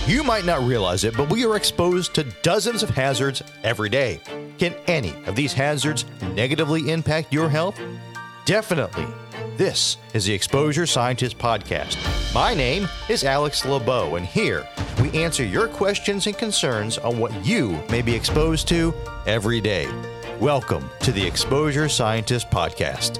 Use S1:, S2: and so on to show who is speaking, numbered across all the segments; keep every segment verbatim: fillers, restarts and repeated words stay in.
S1: You might not realize it, but we are exposed to dozens of hazards every day. Can any of these hazards negatively impact your health? Definitely. This is the Exposure Scientist Podcast. My name is Alex LeBeau, and here we answer your questions and concerns on what you may be exposed to every day. Welcome to the Exposure Scientist Podcast.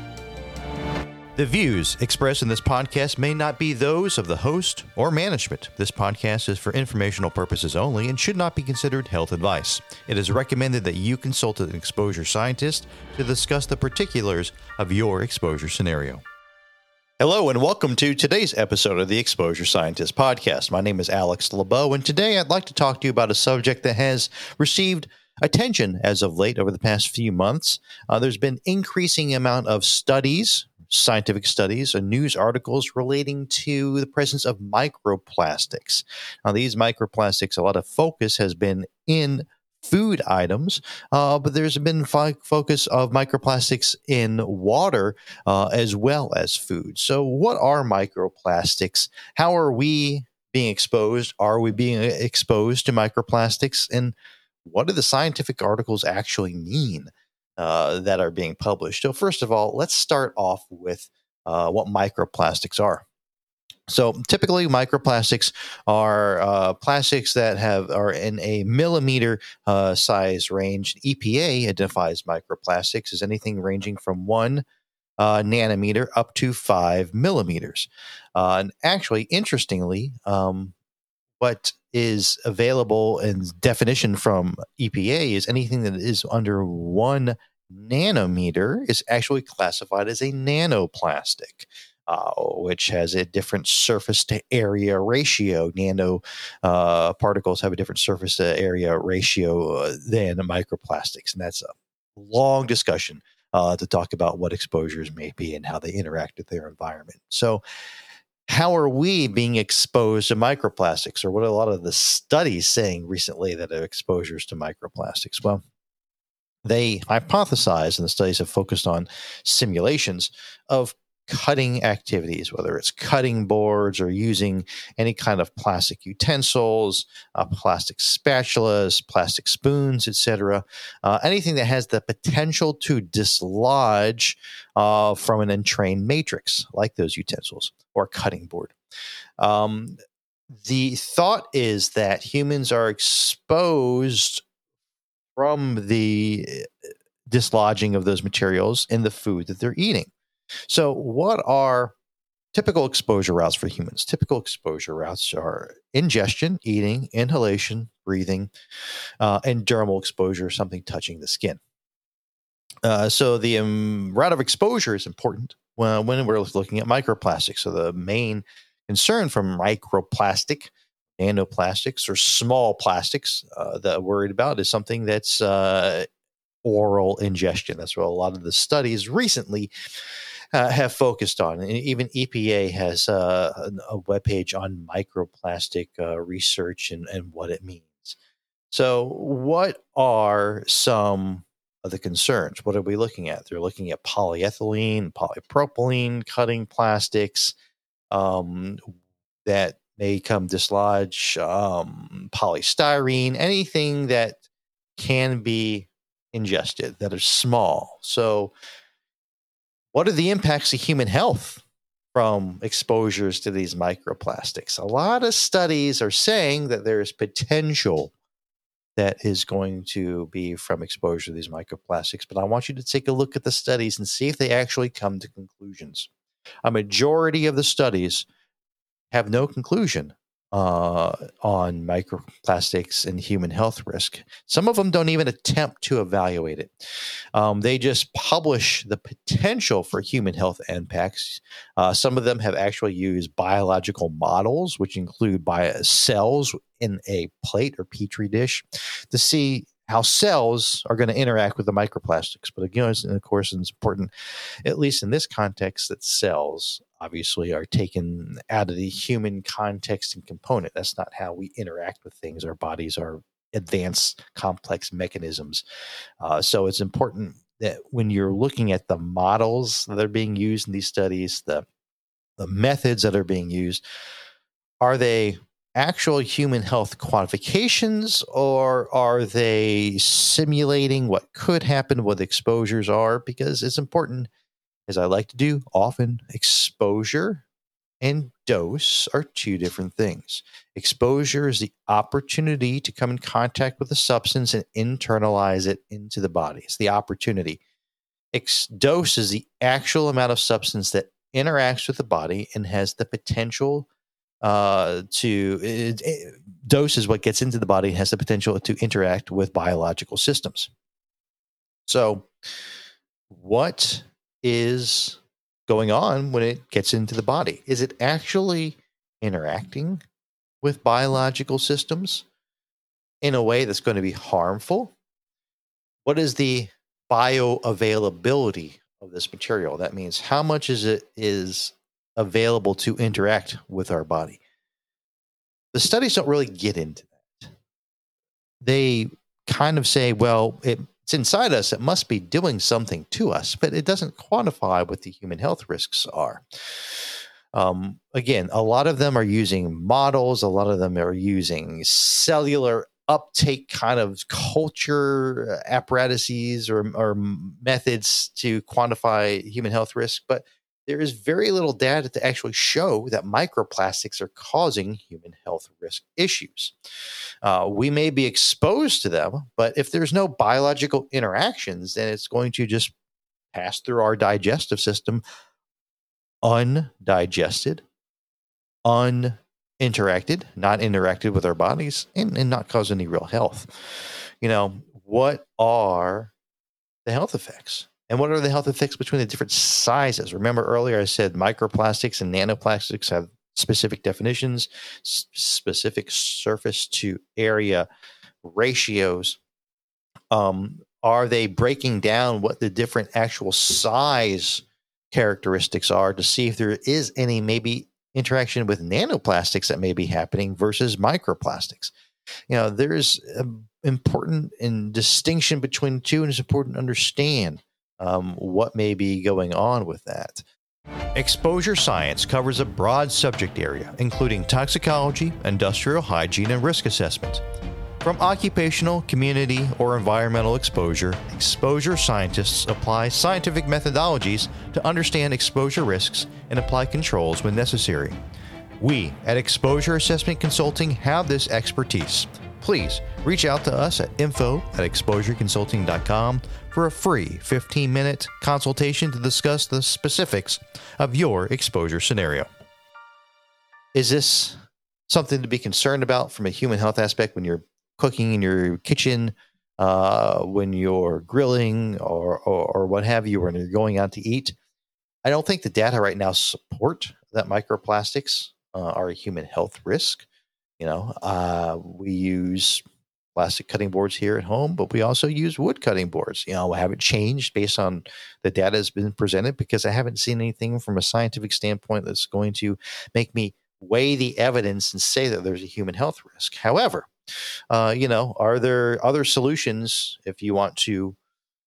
S1: The views expressed in this podcast may not be those of the host or management. This podcast is for informational purposes only and should not be considered health advice. It is recommended that you consult an exposure scientist to discuss the particulars of your exposure scenario. Hello and welcome to today's episode of the Exposure Scientist Podcast. My name is Alex LeBeau, and today I'd like to talk to you about a subject that has received attention as of late over the past few months. Uh, there's been increasing amount of studies, scientific studies and news articles relating to the presence of microplastics. Now, these microplastics, a lot of focus has been in food items, uh, but there's been fi- focus of microplastics in water uh, as well as food. So what are microplastics? How are we being exposed? Are we being exposed to microplastics? And what do the scientific articles actually mean Uh, that are being published? So first of all, let's start off with uh, what microplastics are. So typically, microplastics are uh, plastics that have are in a millimeter uh, size range. E P A identifies microplastics as anything ranging from one uh, nanometer up to five millimeters. Uh, and actually, interestingly, um, what is available in definition from E P A is anything that is under one nanometer is actually classified as a nanoplastic, uh, which has a different surface to area ratio. Nano uh, particles have a different surface to area ratio uh, than microplastics. And that's a long discussion uh, to talk about what exposures may be and how they interact with their environment. So, how are we being exposed to microplastics, or what are a lot of the studies saying recently that are exposures to microplastics? Well, they hypothesize, and the studies have focused on simulations of cutting activities, whether it's cutting boards or using any kind of plastic utensils, uh, plastic spatulas, plastic spoons, et cetera. Uh, anything that has the potential to dislodge uh, from an entrained matrix, like those utensils or cutting board. Um, the thought is that humans are exposed from the dislodging of those materials in the food that they're eating. So what are typical exposure routes for humans? Typical exposure routes are ingestion, eating, inhalation, breathing, uh, and dermal exposure, something touching the skin. Uh, so the um, route of exposure is important when, when we're looking at microplastics. So the main concern from microplastic, nanoplastics, or small plastics uh, that we're worried about is something that's uh, oral ingestion. That's what a lot of the studies recently Uh, have focused on. And even E P A has uh, a webpage on microplastic uh, research and, and what it means. So what are some of the concerns? What are we looking at? They're looking at polyethylene, polypropylene, cutting plastics um, that may come dislodge, um, polystyrene, anything that can be ingested that are small. So what are the impacts to human health from exposures to these microplastics? A lot of studies are saying that there is potential that is going to be from exposure to these microplastics, but I want you to take a look at the studies and see if they actually come to conclusions. A majority of the studies have no conclusion uh, on microplastics and human health risk. Some of them don't even attempt to evaluate it. Um, they just publish the potential for human health impacts. Uh, some of them have actually used biological models, which include bio- cells in a plate or petri dish, to see how cells are going to interact with the microplastics. But again, of course, it's important, at least in this context, that cells obviously are taken out of the human context and component. That's not how we interact with things. Our bodies are advanced, complex mechanisms. Uh, so it's important that when you're looking at the models that are being used in these studies, the, the methods that are being used, are they actual human health quantifications, or are they simulating what could happen, what exposures are? Because it's important, as I like to do often, exposure and dose are two different things. Exposure is the opportunity to come in contact with a substance and internalize it into the body. It's the opportunity. Ex- dose is the actual amount of substance that interacts with the body and has the potential uh, to it, it, dose is what gets into the body and has the potential to interact with biological systems. So what is going on when it gets into the body? Is it actually interacting with biological systems in a way that's going to be harmful? What is the bioavailability of this material? That means how much is it is available to interact with our body. The studies don't really get into that. They kind of say, well, it, it's inside us. It must be doing something to us, but it doesn't quantify what the human health risks are. Um, again, a lot of them are using models. A lot of them are using cellular uptake kind of culture apparatuses or, or methods to quantify human health risk, but there is very little data to actually show that microplastics are causing human health risk issues. Uh, we may be exposed to them, but if there's no biological interactions, then it's going to just pass through our digestive system undigested, uninteracted, not interacted with our bodies, and, and not cause any real health. You know, what are the health effects? And what are the health effects between the different sizes? Remember earlier I said microplastics and nanoplastics have specific definitions, s- specific surface to area ratios. Um, are they breaking down what the different actual size characteristics are to see if there is any maybe interaction with nanoplastics that may be happening versus microplastics? You know, there's an important in distinction between the two, and it's important to understand um, what may be going on with that. Exposure science covers a broad subject area, including toxicology, industrial hygiene, and risk assessment. From occupational, community, or environmental exposure, exposure scientists apply scientific methodologies to understand exposure risks and apply controls when necessary. We at Exposure Assessment Consulting have this expertise. Please reach out to us at info at exposure consulting dot com for a free fifteen minute consultation to discuss the specifics of your exposure scenario. Is this something to be concerned about from a human health aspect when you're cooking in your kitchen, uh, when you're grilling or, or, or what have you, when you're going out to eat? I don't think the data right now support that microplastics uh, are a human health risk. You know, uh, we use plastic cutting boards here at home, but we also use wood cutting boards. You know, I haven't changed based on the data that's been presented because I haven't seen anything from a scientific standpoint that's going to make me weigh the evidence and say that there's a human health risk. However, uh, you know, are there other solutions if you want to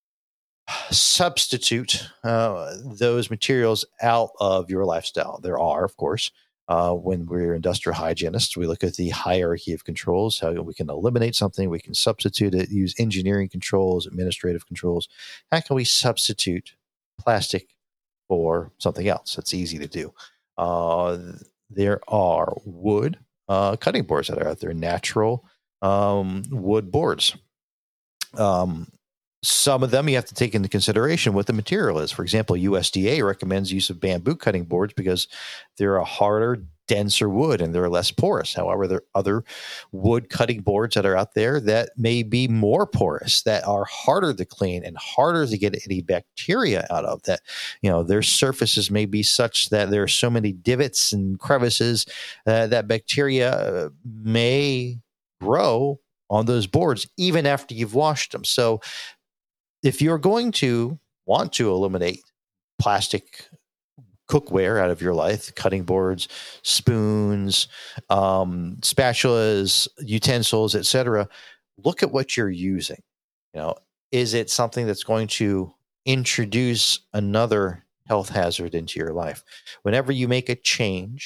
S1: substitute uh, those materials out of your lifestyle? There are, of course. Uh, when we're industrial hygienists, we look at the hierarchy of controls, how we can eliminate something, we can substitute it, use engineering controls, administrative controls. How can we substitute plastic for something else? That's easy to do. Uh, there are wood uh, cutting boards that are out there, natural um, wood boards. Um, Some of them you have to take into consideration what the material is. For example, U S D A recommends use of bamboo cutting boards because they're a harder, denser wood and they're less porous. However, there are other wood cutting boards that are out there that may be more porous, that are harder to clean and harder to get any bacteria out of. That, you know, their surfaces may be such that there are so many divots and crevices uh, that bacteria may grow on those boards even after you've washed them. So if you're going to want to eliminate plastic cookware out of your life, cutting boards, spoons, um, spatulas, utensils, et cetera, look at what you're using. You know, is it something that's going to introduce another health hazard into your life? Whenever you make a change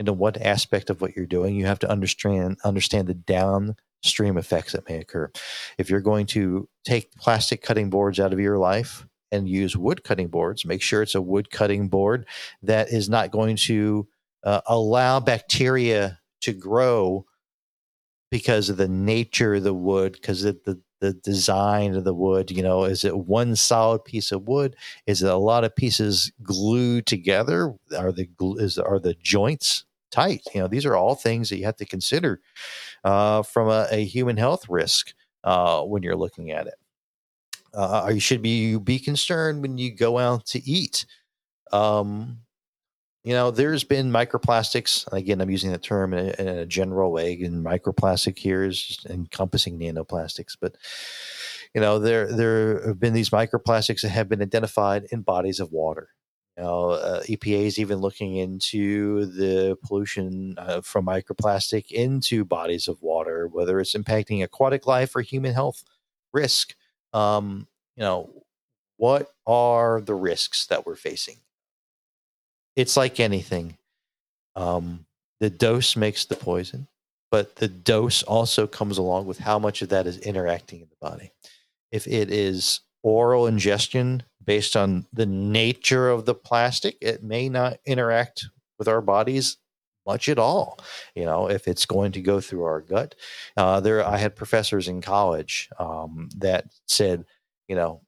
S1: into what aspect of what you're doing. You have to understand understand the downstream effects that may occur. If you're going to take plastic cutting boards out of your life and use wood cutting boards, make sure it's a wood cutting board that is not going to uh, allow bacteria to grow because of the nature of the wood, because of the, the design of the wood. You know, is it one solid piece of wood? Is it a lot of pieces glued together? Are the is are the joints tight? You know, these are all things that you have to consider uh, from a, a human health risk uh, when you're looking at it. Uh, you should be be concerned when you go out to eat. Um, you know, there's been microplastics. Again, I'm using that term in a, in a general way. And microplastic here is just encompassing nanoplastics. But you know, there there have been these microplastics that have been identified in bodies of water. You know, uh, E P A is even looking into the pollution uh, from microplastic into bodies of water, whether it's impacting aquatic life or human health risk. Um, you know, what are the risks that we're facing? It's like anything. Um, the dose makes the poison, but the dose also comes along with how much of that is interacting in the body. If it is oral ingestion based on the nature of the plastic, it may not interact with our bodies much at all. You know, if it's going to go through our gut, uh, there, I had professors in college um, that said, you know,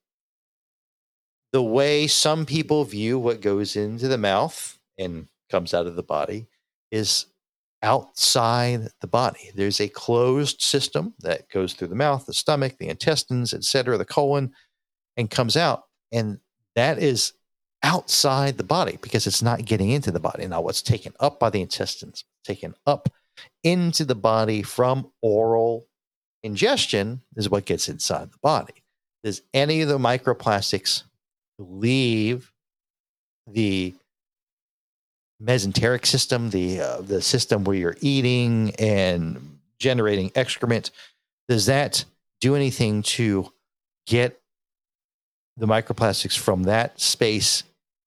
S1: the way some people view what goes into the mouth and comes out of the body is outside the body. There's a closed system that goes through the mouth, the stomach, the intestines, et cetera, the colon, and comes out. And that is outside the body because it's not getting into the body. Now, what's taken up by the intestines, taken up into the body from oral ingestion is what gets inside the body. Does any of the microplastics leave the mesenteric system, the uh, the system where you're eating and generating excrement? Does that do anything to get the microplastics from that space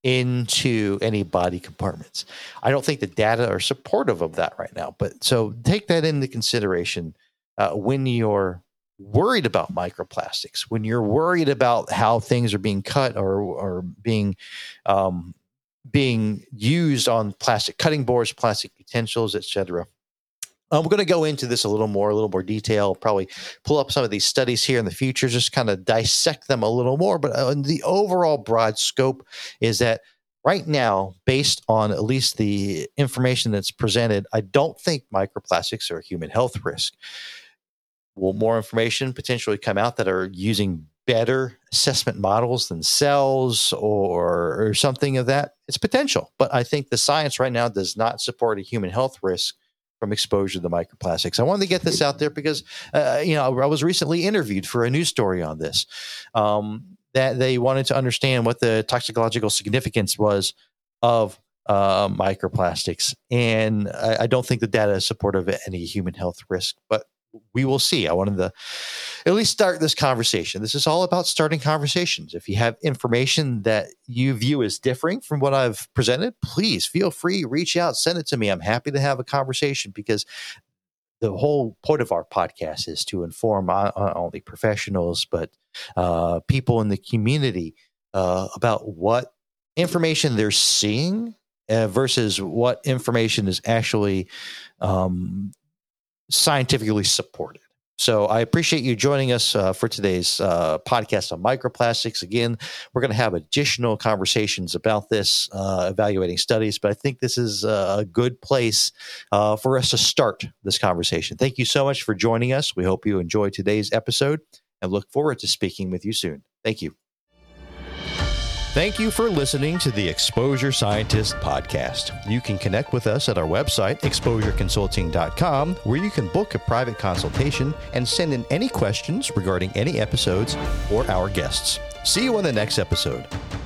S1: into any body compartments? I don't think the data are supportive of that right now. But so take that into consideration uh, when you're worried about microplastics, when you're worried about how things are being cut or or being um, being used on plastic cutting boards, plastic utensils, et cetera. Um, we're going to go into this a little more, a little more detail, probably pull up some of these studies here in the future, just kind of dissect them a little more. But uh, the overall broad scope is that right now, based on at least the information that's presented, I don't think microplastics are a human health risk. Will more information potentially come out that are using better assessment models than cells or, or something of that? It's potential. But I think the science right now does not support a human health risk from exposure to microplastics. I wanted to get this out there because, uh, you know, I was recently interviewed for a news story on this, um, that they wanted to understand what the toxicological significance was of uh, microplastics. And I, I don't think the data is supportive of any human health risk, but we will see. I wanted to at least start this conversation. This is all about starting conversations. If you have information that you view as differing from what I've presented, please feel free, reach out, send it to me. I'm happy to have a conversation because the whole point of our podcast is to inform not only professionals, but uh, people in the community uh, about what information they're seeing uh, versus what information is actually um, scientifically supported. So I appreciate you joining us uh, for today's uh, podcast on microplastics. Again, we're going to have additional conversations about this, uh, evaluating studies, but I think this is a good place uh, for us to start this conversation. Thank you so much for joining us. We hope you enjoyed today's episode and look forward to speaking with you soon. Thank you. Thank you for listening to the Exposure Scientist podcast. You can connect with us at our website, exposure consulting dot com, where you can book a private consultation and send in any questions regarding any episodes or our guests. See you on the next episode.